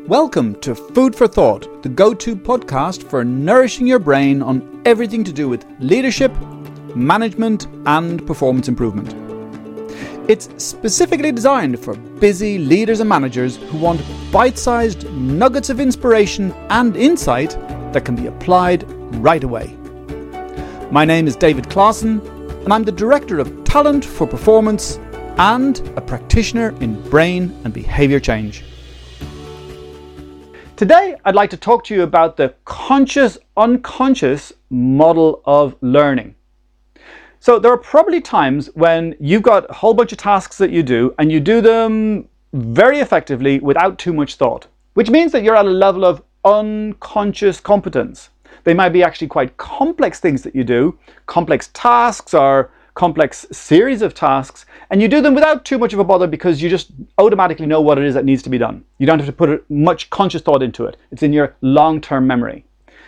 Welcome to Food for Thought, the go-to podcast for nourishing your brain on everything to do with leadership, management and performance improvement. It's specifically designed for busy leaders and managers who want bite-sized nuggets of inspiration and insight that can be applied right away. My name is David Clausen and I'm the Director of Talent for Performance and a practitioner in brain and behaviour change. Today, I'd like to talk to you about the conscious-unconscious model of learning. So there are probably times when you've got a whole bunch of tasks that you do and you do them very effectively without too much thought, which means that you're at a level of unconscious competence. They might be actually quite complex things that you do, complex tasks or complex series of tasks, and you do them without too much of a bother because you just automatically know what it is that needs to be done. You don't have to put much conscious thought into it. It's in your long-term memory.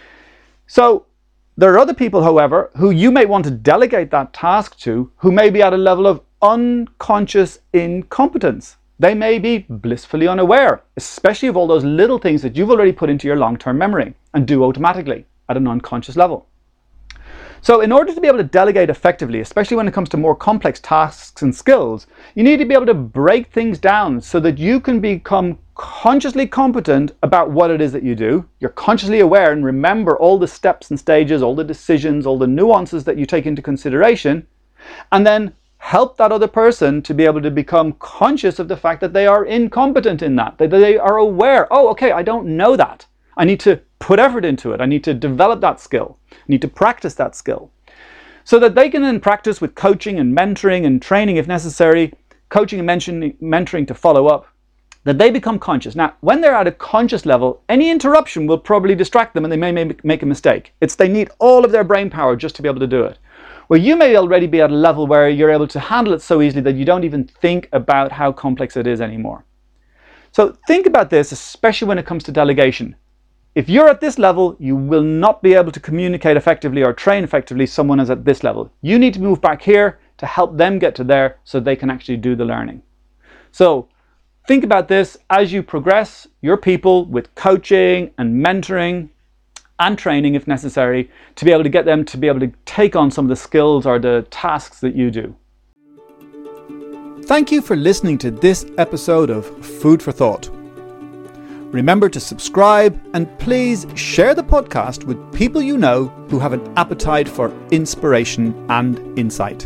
So there are other people, however, who you may want to delegate that task to, who may be at a level of unconscious incompetence. They may be blissfully unaware, especially of all those little things that you've already put into your long-term memory and do automatically at an unconscious level. So in order to be able to delegate effectively, especially when it comes to more complex tasks and skills, you need to be able to break things down so that you can become consciously competent about what it is that you do. You're consciously aware and remember all the steps and stages, all the decisions, all the nuances that you take into consideration, and then help that other person to be able to become conscious of the fact that they are incompetent in that they are aware, oh, okay, I don't know that. I need to put effort into it. I need to develop that skill. I need to practice that skill. So that they can then practice with coaching and mentoring and training if necessary, coaching and mentoring to follow up, that they become conscious. Now, when they're at a conscious level, any interruption will probably distract them and they may make a mistake. They need all of their brain power just to be able to do it. Where you may already be at a level where you're able to handle it so easily that you don't even think about how complex it is anymore. So think about this, especially when it comes to delegation. If you're at this level, you will not be able to communicate effectively or train effectively someone is at this level. You need to move back here to help them get to there so they can actually do the learning. So think about this as you progress your people with coaching and mentoring and training if necessary to be able to get them to be able to take on some of the skills or the tasks that you do. Thank you for listening to this episode of Food for Thought. Remember to subscribe and please share the podcast with people you know who have an appetite for inspiration and insight.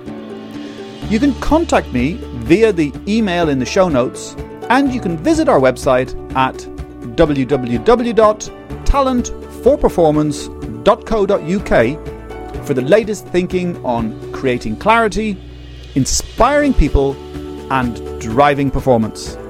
You can contact me via the email in the show notes, and you can visit our website at www.talentforperformance.co.uk for the latest thinking on creating clarity, inspiring people and driving performance.